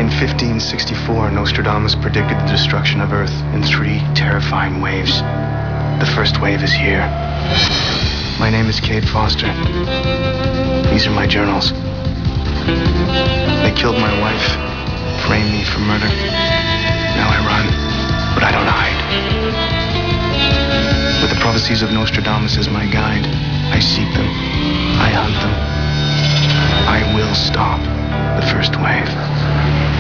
1564, Nostradamus predicted the destruction of Earth in 3 terrifying waves. The first wave is here. My name is Cade Foster. These are my journals. They killed my wife, framed me for murder. Now I run, but I don't hide. With the prophecies of Nostradamus as my guide, I seek them, I hunt them. I will stop the first wave.